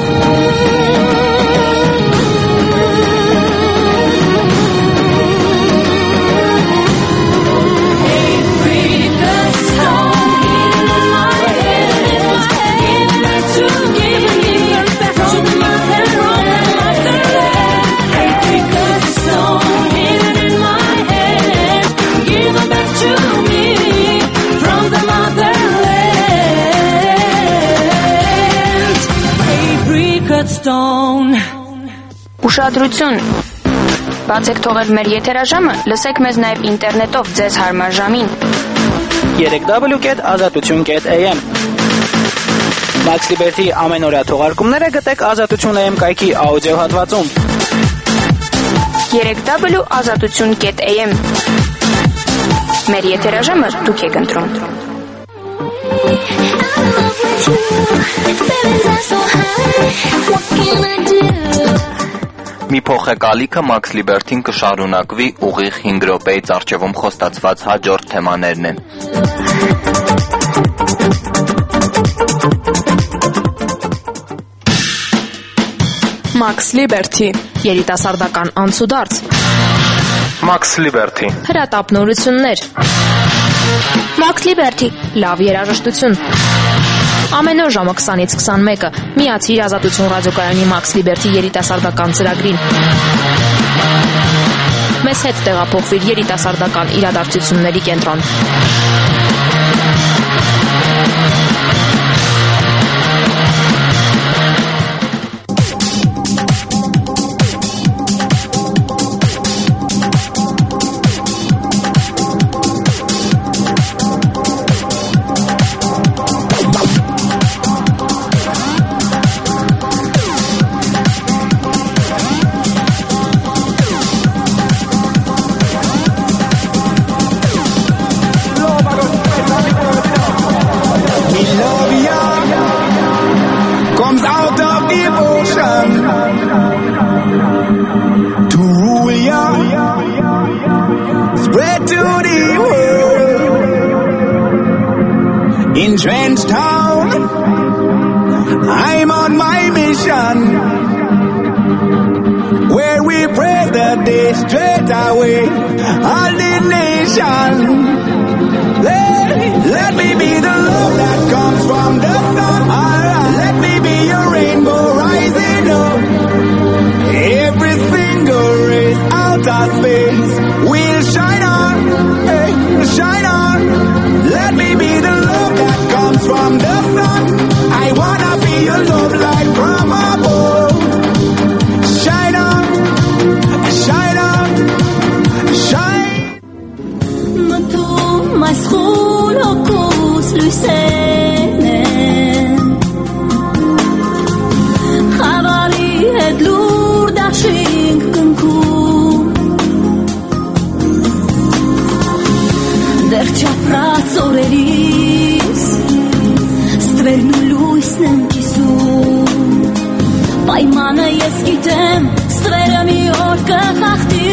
Ուշադրություն։ Բացեք թողել մեր եթերաժամը, լսեք մեզ նաև ինտերնետով ձեզ հարմար ժամին։ երեք w կետ ազատություն կետ a m Max Liberty ամենօրյա թողարկումները գտեք ազատություն a m կայքի աուդիո հատվածում։ երեք w ազատություն կետ a m Մեր եթերաժամը դուք եք ընտրում։ Մի փոխեկալիքը Max Liberty-ն կշարունակվի ուղիղ հինգ րոպեից առջևում խոստացված հաջորդ թեմաներն են։ Max Liberty, երիտասարդական անցուդարձ։ Max Liberty, հրատապնորություններ։ Max Liberty, լավ երաժշտություն։ Ամեն օր ժամը քսանից քսանմեկը միացիր Ազատություն ռադիոկայանի Max Liberty երիտասարդական ծրագրին։ Մեզ հետ տեղափոխվիր երիտասարդական իրադարձությունների կենտրոն։ In Trenchtown, I'm on my mission, where we pray the day straight away, all the nation. Let, let me be the love that comes from the sun. All right, let me be your rainbow. light from above. Shine on, shine on, shine. Մտում այս խուլ հոգուս լույսերն են, խավարի հետ լուր դաշինք կնքում, դեռ չապրած օրերիս ստվերն ու լույսն եմ կիսում, պայմանը ես գիտեմ ստվերը մի օր կխախտի.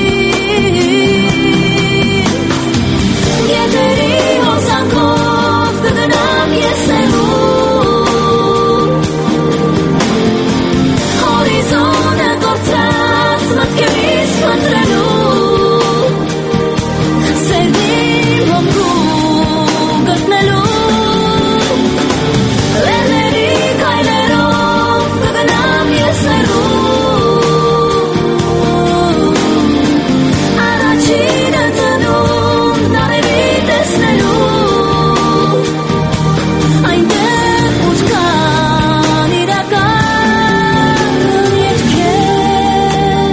Եթերի հոսանքով կգնամ ես ելում, հորիզոնը կորցրած մտքերից խնդրելու, սերդին հոգու գտնելու, լերների քայլերով կգնամ ես ելում, առաջինը ծնում նարևի տեսնելու, այնտեղ ուր կան իրական երգեր,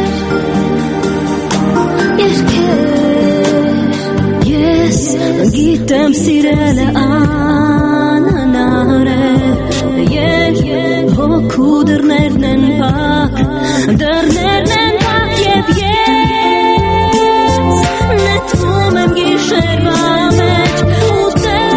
երգեր, ես գիտեմ սիրելը անհնար է, և հոգու դռներն են փակ, դռներն են փակ և ես նետվում եմ գիշերվա մեջ ու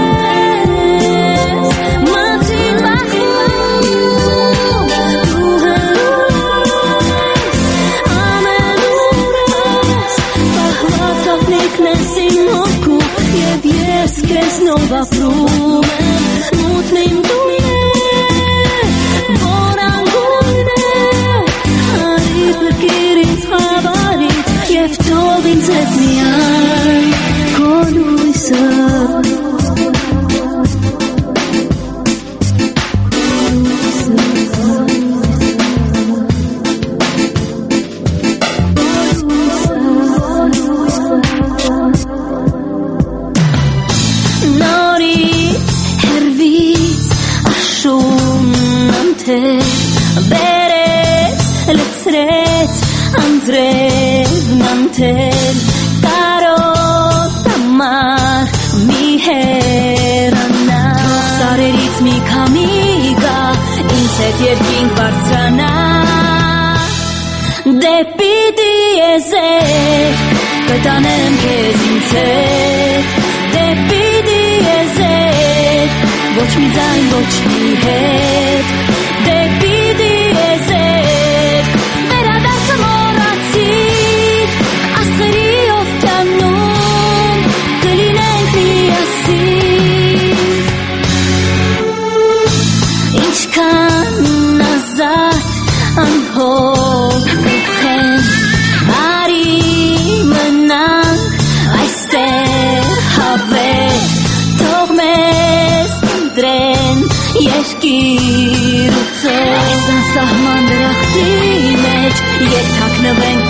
տես մատին բախում դու հեռուս ամենուրս պահված ապնիկն ես իմ հոգու և ես քեզնով ապրում եմ մութն իմ տունն է որ անգույն է արի փրկիր ինձ խավարից և թող ինձ հետ միայն քո լույսը նորից հեռվից աշուն անթև բերեց լցրեց անձրևն անթել կարոտ ամար մի հեռանա սարերից մի քամի գա ինձ հետ երկինք բարձրանա դեպի դիեզեր կտանեմ քեզ ինձ հետ դեպի դիեզեր ոչ մի ձայն ոչ մի հետ դեպի դիեզեր վերադարձը մոռացիր աստղերի օվկիանում կլինենք միասին ինչքան ազատ անհոգ կխենք արի մնանք այստեղ հավեր թող մեզ ընտրեն երկիր ու ծեր այս անսահման դրախտի մեջ երբ թաքնվենք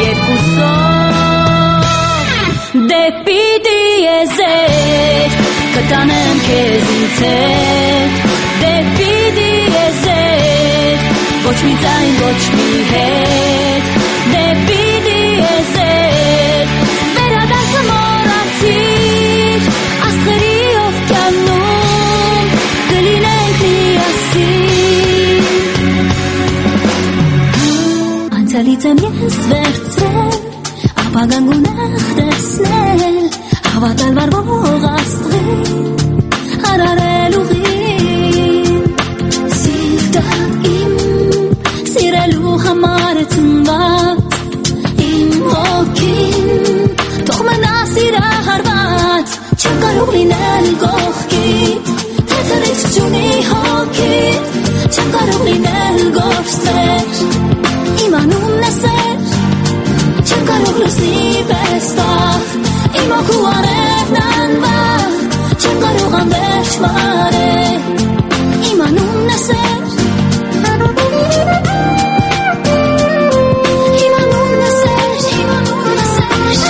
երկուսով դեպի դիեզեր կտանեմ քեզ ինձ հետ դեպի դիեզեր ոչ մի ձայն ոչ մի հետ դեպի դիեզեր վերադարձը մոռացիր աստղերի օվկիանում կլինենք միասին անցյալից եմ ես վերցրել ապագան գունեղ տեսնել հավատալ վարվող աստղի հարարել ուղին սիրտը իմ սիրելու համար է ծնված իմ հոգին թող մնա սիրահարված չեմ կարող լինել կողքիդ թեթևից չունի հոգիդ չեմ կարող լինել գործեր իմ անունն է սեր չեմ կարող լուսնի պես տախ իմ հոգու արևն անվախ չեմ կարող անվերջ վարել իմ անունն է սեր իմ անունն է սեր իմ անունն է սեր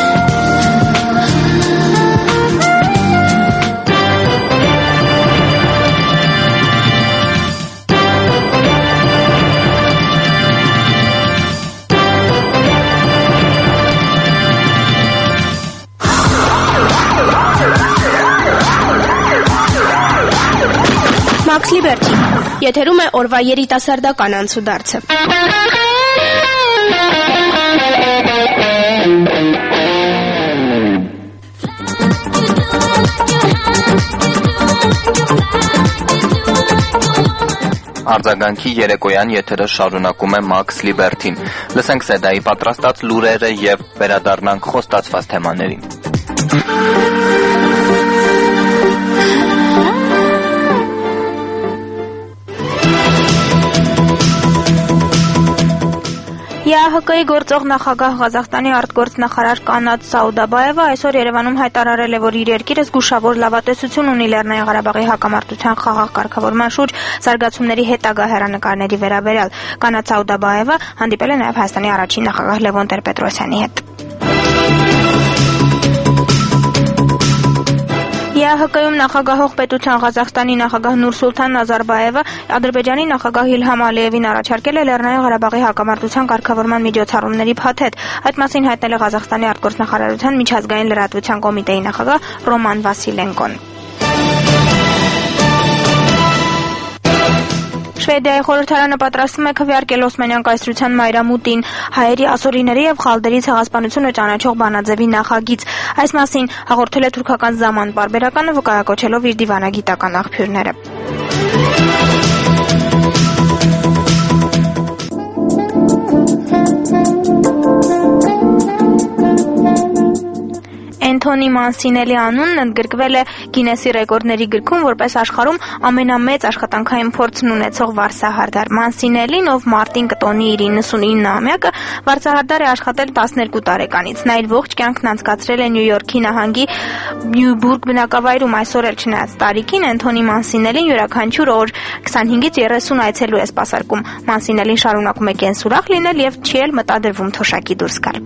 Եթերում է օրվա երիտասարդական անցուդարձը։ Արձագանքի երեկոյան եթերը շարունակում է Max Liberty-ն։ Լսենք Սեդայի պատրաստած լուրերը եւ վերադառնանք խոստացված թեմաներին։ ԵԱՀԿ-ի գործող նախագահ Ղազախստանի արտգործնախարար Կանադ Սաուդաբաևը այսօր Երևանում հայտարարել է, որ իր երկիրը զգուշավոր լավատեսություն ունի Լեռնային Ղարաբաղի հակամարտության խաղաղ կարգավորման շուրջ զարգացումների հետագա հեռանկարների վերաբերյալ։ Կանադ Սաուդաբաևը հանդիպել է նաև Հայաստանի առաջին նախագահ Լևոն Տեր-Պետրոսյանի հետ։ ԵԱՀԿ-ում նախագահող պետության Ղազախստանի նախագահ Նուրսուլթան Նազարբաևը Ադրբեջանի նախագահ Իլհամ Ալիևին առաջարկել է Լեռնային Ղարաբաղի հակամարտության կարգավորման միջոցառումների փաթեթ։ Այդ մասին հայտնել է Ղազախստանի արտգործնախարարության միջազգային լրատվության կոմիտեի նախագահ Ռոման Վասիլենկոն։ Շվեդիայի խորհրդարանը պատրաստվում է քվեարկել Օսմանյան կայսրության մայրամուտին հայերի, ասորիների եւ խալդերի ցեղասպանությունը ճանաչող բանաձևի նախագիծ։ Այս մասին հաղորդել է թուրքական Zaman պարբերականը, վկայակոչելով իր դիվանագիտական աղբյուրները։ Էնթոնի Մանսինելի անունն ընդգրկվել է Գինեսի ռեկորդների գրքում որպես աշխարհում ամենամեծ աշխատանքային փորձն ունեցող վարսահարդար։ Մանսինելին, ով մարտին կտոնի իր իննսունինամյակը, վարսահարդար է աշխատել տասներկու տարեկանից։ Նա իր ողջ կյանքն անցկացրել է Նյու Յորքի նահանգի Նյուբուրգ բնակավայրում։ Այսօր էլ չնայած տարիքին Էնթոնի Մանսինելին յուրաքանչյուր օր քսանհինգից երեսուն այցելու է սպասարկում։ Մանսինելին շարունակում է կենսուրախ լինել եւ չի էլ մտադրվում թոշակի դուրս գալ։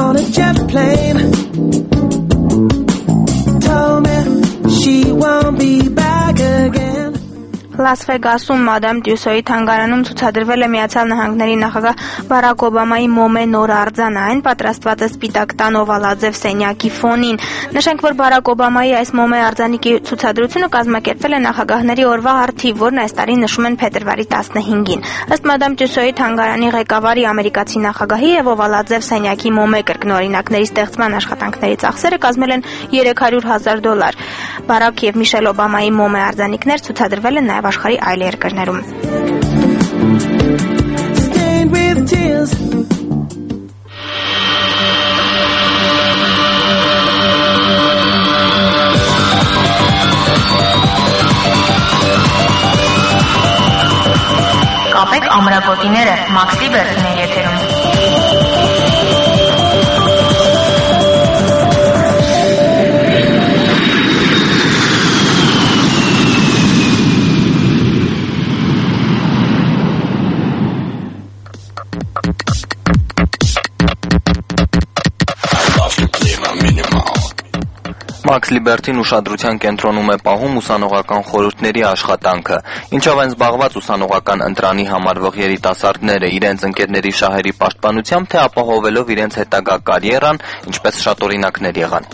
She won't be back again. Լաս Վեգասում Մադամ Տյուսոյի թանգարանում ցուցադրվել է Միացյալ Նահանգների նախագահ Բարակ Օբամայի մոմե նոր արձանը։ Այն պատրաստված է սպիտակ տան օվալաձև սենյակի ֆոնին։ Նշենք, որ Բարակ Օբամայի այս մոմե արձանի ցուցադրությունը կազմակերպվել է նախագահների օրվա առթիվ, որն այս տարի նշում են փետրվարի տասնհինգին։ Ըստ Մադամ Տյուսոյի թանգարանի ղեկավարի ամերիկացի նախագահի եւ օվալաձև սենյակի մոմե կրկնօրինակների ստեղծման աշխատանքների ծախսերը կազմել են երեք հարյուր հազար դոլար։ Բարակ եւ Միշել Օբամայի մոմե արձանիկներ ցուցադրվել են նաև աշխարհի այլ երկրներում։ Կապեք ամրագոտիները, Max Liberty-ն է եթերում։ Max Liberty-ն ուշադրության կենտրոնում է պահում ուսանողական խորհուրդների աշխատանքը, ինչով են զբաղված ուսանողական ընտրանի համարվող երիտասարդները իրենց ընկերների շահերի պաշտպանությամբ, թե ապահովելով իրենց հետագա կարիերան, ինչպես շատ օրինակներ եղան։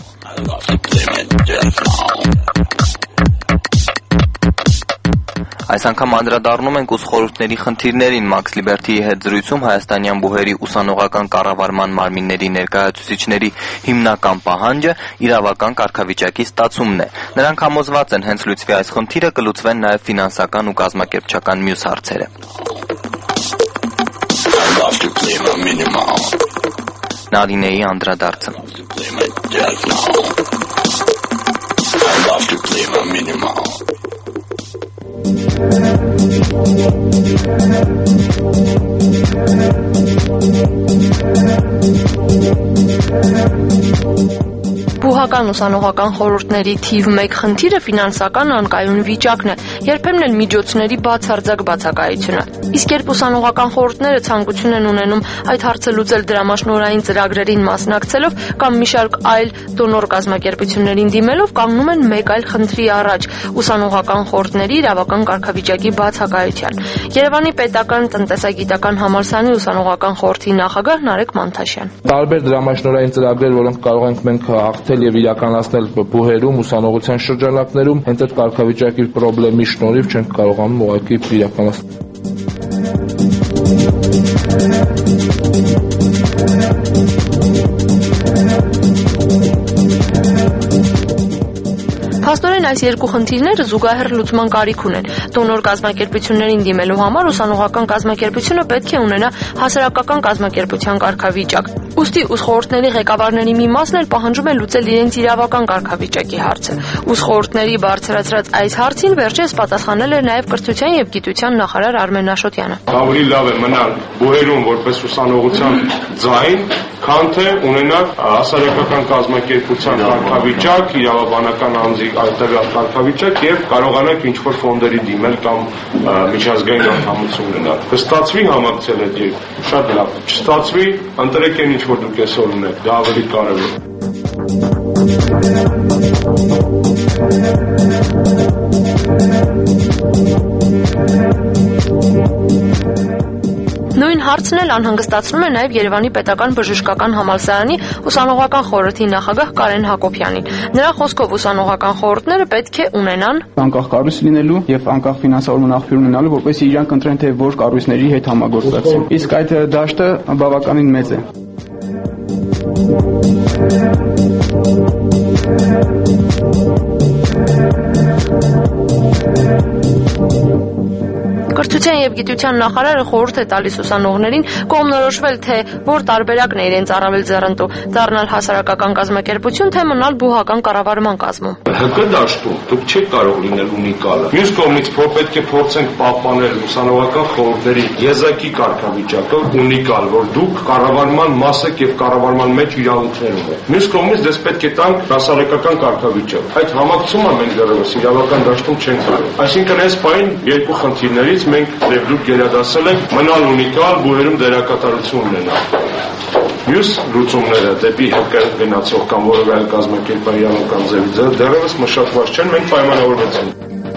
Այս անգամ անդրադառնում ենք ուսխորհուրդների խնդիրներին։ Max Liberty-ի հետ զրույցում հայաստանյան բուհերի ուսանողական կառավարման մարմինների ներկայացուցիչների հիմնական պահանջը իրավական կարգավիճակի ստացումն է։ Նրանք համոզված են, հենց լուծվի այս խնդիրը, կլուծվեն նաև ֆինանսական ու կազմակերպչական մյուս հարցերը։ Նարինեի անդրադարձը։ Բուհական ուսանողական խորհուրդների թիվ մեկ խնդիրը ֆինանսական անկայուն վիճակն է, երբեմն էլ միջոցների բացարձակ բացակայությունը։ Իսկ երբ ուսանողական խորհուրդները ցանկություն են ունենում այդ հարցը լուծել դրամաշնորհային ծրագրերին մասնակցելով կամ մի շարք այլ դոնոր կազմակերպություններին դիմելով, կանգնում են մեկ այլ խնդրի առաջ՝ ուսանողական խորհուրդների իրավական կարգավիճակի բացակայության։ Երևանի պետական տնտեսագիտական համալսարանի ուսանողական խորհրդի նախագահ Նարեկ Մանթաշյան։ Տարբեր դրամաշնորհային ծրագրեր, որոնք կարող ենք մենք հարթել եւ իրականացնել բուհերում, ուսանողության շրջանակներում, հենց այդ կարգավիճակի խնդրի շնորհիվ չենք կարողանում ուղղակի իրականացնել։ Փաստորեն այս երկու խնդիրները զուգահեռ լուծման կարիք ունեն։ Դոնոր կազմակերպություններին դիմելու համար ուսանողական կազմակերպությունը պետք է ունենա հասարակական կազմակերպության կարգավիճակ։ Ուստի ուսխորհուրդների ղեկավարների մի մասն էլ պահանջում է լուծել իրենց իրավական կարգավիճակի հարցը։ Ուսխորհուրդների բարձրացրած այս հարցին վերջերս պատասխանել էր նաև կրթության եւ գիտության նախարար Արմեն Աշոտյանը։ Ավելի լավ է մնալ բուհերում որպես ուսանողության ձայն, քան թե ունենալ հասարակական կազմակերպության կարգավիճակ, իրավաբանական անձի այդտեղյալ կարգավիճակ եւ կարողանանք ինչ-որ ֆոնդերի դիմել կամ միջազգային անդամություն ունենալ։ Կստացվի համակցել այդ երկու, շատ լավ։ Չստացվի, ընտրեք այն ինչ-որ դուք այսօր ունեք, դա ավելի կարևոր է։ Նույն հարցն էլ անհանգստացնում է նաև Երևանի պետական բժշկական համալսարանի ուսանողական խորհրդի նախագահ Կարեն Հակոբյանին։ Նրա խոսքով ուսանողական խորհուրդները պետք է ունենան անկախ կառույց լինելու եւ անկախ ֆինանսավորման աղբյուր ունենալու, որպեսզի իրանք ընտրեն թե որ կառույցների հետ համագործակցեն։ Իսկ այդ դաշտը բավականին մեծ է։ Կրթության եւ գիտության նախարարը խորհուրդ է տալիս ուսանողներին կողմնորոշվել, թե որ տարբերակն է իրենց առավել ձեռնտու՝ դառնալ հասարակական կազմակերպություն, թե մնալ բուհական կառավարման կազմում։ ՀԿ դաշտում դուք չեք կարող լինել ունիկալը։ Մյուս կողմից պետք է փորձենք պահպանել ուսանողական խորհուրդների եզակի կարգավիճակը ունիկալ, որ դուք կառավարման մաս եք եւ կառավարման մեջ իրավունքներ ունեք։ Մյուս կողմից դες պետք է տանք հասարակական կարգավիճակ։ Այդ համակցումը մենք դեռևս իրավական դաշտում չենք կարող։ Այսինքն այս բան երկու խնդիրներից մենք դեպ դուք գերադասել ենք մնալ ունիկալ բուհերում դերակատարություն ունենալ։ Մյուս լուծումները դեպի ՀԿ գնացող կամ որևէ այլ կազմակերպային իրավական ձևի դեռևս մշակված չեն, մենք պայմանավորվեցինք։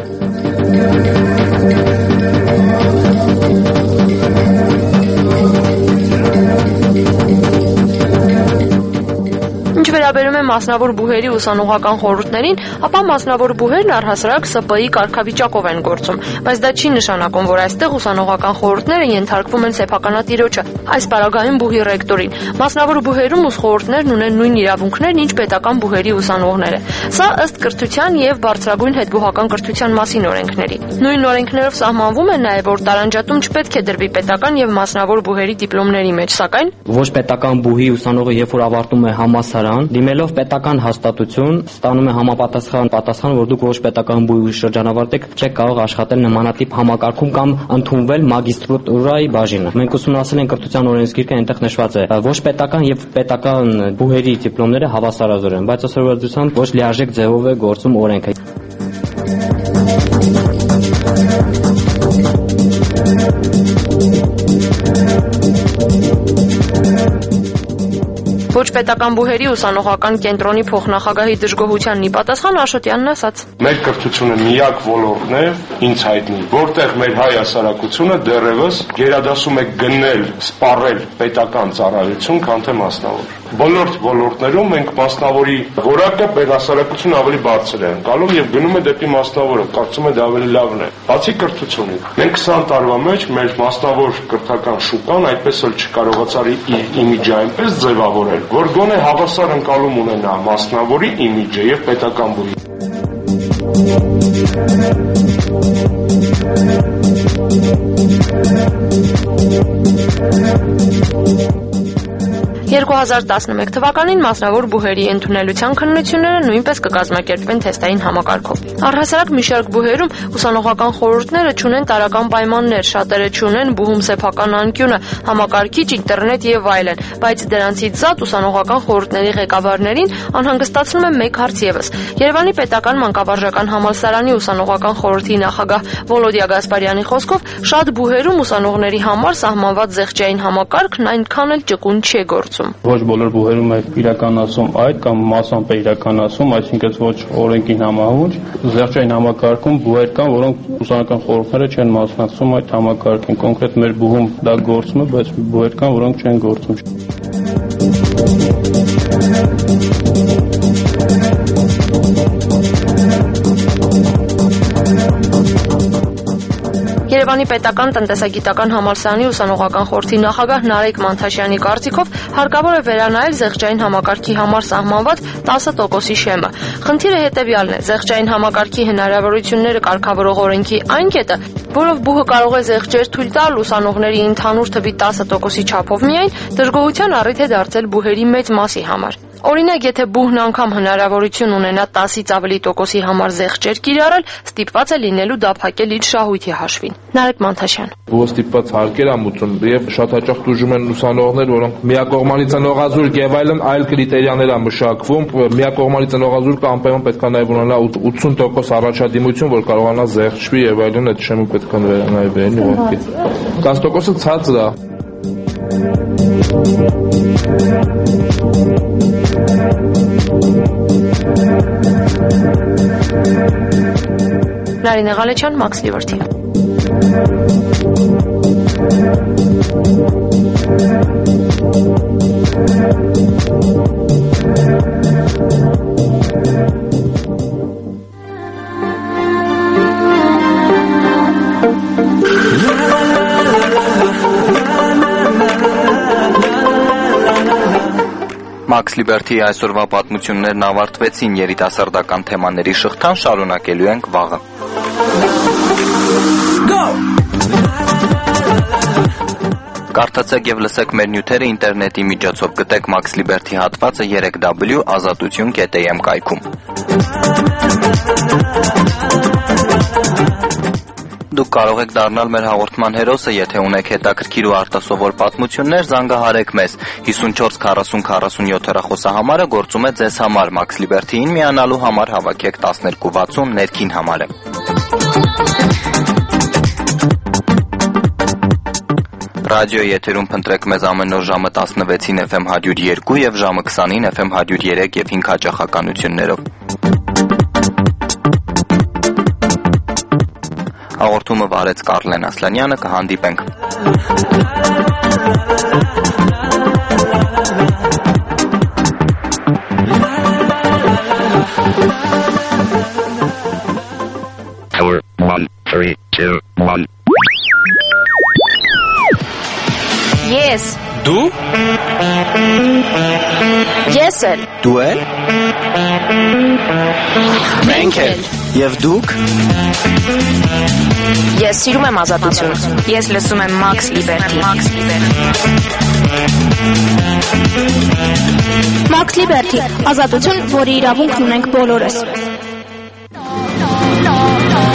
Ինչ վերաբերում է մասնավոր բուհերի ուսանողական խորհուրդներին, ապա մասնավոր բուհերն առհասարակ Ս Պ-ի կարգավիճակով են գործում, բայց դա չի նշանակում, որ այստեղ ուսանողական խորհուրդները ենթարկվում են սեփականատիրոջը, այս պարագայում բուհի ռեկտորին։ Մասնավոր բուհերում ուսխորհուրդներն ունեն նույն իրավունքներն, ինչ պետական բուհերի ուսանողները։ Սա ըստ կրթության եւ բարձրագույն հետբուհական կրթության մասին օրենքների։ Նույն օրենքներով սահմանվում է նաեւ, որ տարանջատում չպետք է դրվի պետական եւ մասնավոր բուհերի դիպլոմների մեջ, սակայն ոչ պետական բուհի ուսանողը երբ որ ավարտում է համալսարան, դիմելով պետական հաստատություն, ստանում է համապատասխան պատասխան, որ դուք ոչ պետական բուհի շրջանավարտեք, չեք կարող աշխատել նմանատիպ համակարգում կամ ընդունվել մագիստրատուրայի բաժինը։ Մենք ուսումնասիրել ենք կրթության օրենսգիրքը, այնտեղ նշված է ոչ պետական եւ պետական բուհերի դիպլոմները հավասարազոր են, բայց ըստ ոչ լիարժեք ձևով է գործում օրենքը։ Ոչ պետական բուհերի ուսանողական կենտրոնի փոխնախագահի դժգոհությանն ի պատասխան Աշոտյանն ասաց. Մեր կրթությունը միակ ոլորտն է, ինձ հայտնի, որտեղ մեր հայ հասարակությունը դեռևս գերադասում է գնել, սպառել պետական ծառայություն, քան թե մասնավոր։ Բոլոր ոլորտներում մենք մասնավորի որակը պետհասարակությունը ավելի բարձր է ընկալում եւ գնում է դեպի մասնավորը, կարծում եմ դա ավելի լավն է։ Բացի կրթությունից, մենք քսան տարվա մեջ մեր մասնավոր կրթական շուկան այդպես էլ չկարողացար իր իմիջը այնպես ձևավորել, որ գոնե հավասար ընկալում ունենա մասնավորի իմիջը եւ պետական բուհի։ երկու հազար տասնմեկ թվականին մասնավոր բուհերի ընդունելության քննությունները նույնպես կկազմակերպվեն թեստային համակարգով։ Առհասարակ մի շարք բուհերում ուսանողական խորհուրդները չունեն տարրական պայմաններ, շատերը չունեն բուհում սեփական անկյունը, համակարգիչ, ինտերնետ եւ այլն, բայց դրանցից զատ ուսանողական խորհուրդների ղեկավարներին անհանգստացնում է մեկ հարց եւս։ Երևանի պետական մանկավարժական համալսարանի ուսանողական խորհրդի նախագահ Վոլոդիա Գասպարյանի խոսքով շատ բուհերում ուսանողների համար սահմանված զեղչային համակարգն այնքան էլ ճկուն չի գործում։ Ոչ բոլոր բուհերում է իրականացում այդ կամ մասամբ է իրականացում, այսինքն ոչ օրենքին համահունչ, զեղչային համակարգում բուհեր կան, որոնք ուսանողական խորհուրդները չեն մասնակցում այդ համակարգին։ Կոնկրետ մեր բուհում դա գործում է, բայց բուհեր կան, որոնք չեն գործում։ Երևանի պետական տնտեսագիտական համալսարանի ուսանողական խորհրդի նախագահ Նարեկ Մանթաշյանի կարծիքով հարկավոր է վերանայել զեղչային համակարգի համար սահմանված տասը տոկոսի շեմը։ Խնդիրը հետևյալն է՝ զեղչային համակարգի հնարավորությունները կարգավորող օրենքի այն կետը, որով բուհը կարող է զեղչեր թույլ տալ ուսանողների ընդհանուր թվի տասը տոկոսի չափով միայն, դժգոհության առիթ է դարձել բուհերի մեծ մասի համար։ Օրինակ, եթե բուհն անգամ հնարավորություն ունենա տասից ավելի տոկոսի համար զեղչեր կիրառել, ստիպված է լինելու դափակել իր շահույթի հաշվին։ Նարեկ Մանթաշյան։ Բուհը ստիպված հարկեր ամուծում եւ շատ հաճախ տուժում են ուսանողներ, որոնք միակողմանի ծնողազուրկ եւ այլն այլ կրիտերիաներ են մշակվում։ Միակողմանի ծնողազուրկը անպայման պետք է նաեւ ունենա ութ տոկոս առաջադիմություն, որ կարողանա զեղչվի եւ այլն, այդ շեմը պետք է վերանայվեն ուղղակի։ տասը տոկոսը ցածր է։ Նարինե Ղալեչյան, Max Liberty։ Max Liberty այսօրվա պատմություններն ավարտվեցին, երիտասարդական թեմաների շղթան շարունակելու ենք վաղը։ Կարդացեք եւ լսեք մեր նյութերը ինտերնետի միջոցով, գտեք Max Liberty հատվածը երեք w ազատություն կետ a m կայքում։ Դուք կարող եք դառնալ մեր հաղորդման հերոսը, եթե ունեք հետաքրքիր ու արտասովոր պատմություններ, զանգահարեք մեզ։ հիսունչորս քառասուն քառասունյոթ հեռախոսահամարը գործում է ձեզ համար, Max Liberty-ին միանալու համար հավաքեք տասներկու վաթսուն ներքին համարը։ Ռադիոյի եթերում փնտրեք մեզ ամեն օր ժամը տասնվեցին F M հարյուր երկու եւ ժամը քսանին F M հարյուր երեք եւ հինգ հաճախականություններով։ Հաղորդումը վարեց Կարլեն Ասլանյանը, կհանդիպենք։ four, one, three, two, one. Yes. Դու? Ես էլ։ Դու էլ։ Մենք էլ։ Եվ դուք։ Ես սիրում եմ ազատություն։ Ես լսում եմ Max Liberty։ Max Liberty, ազատություն, որի իրավունքն ունենք բոլորս։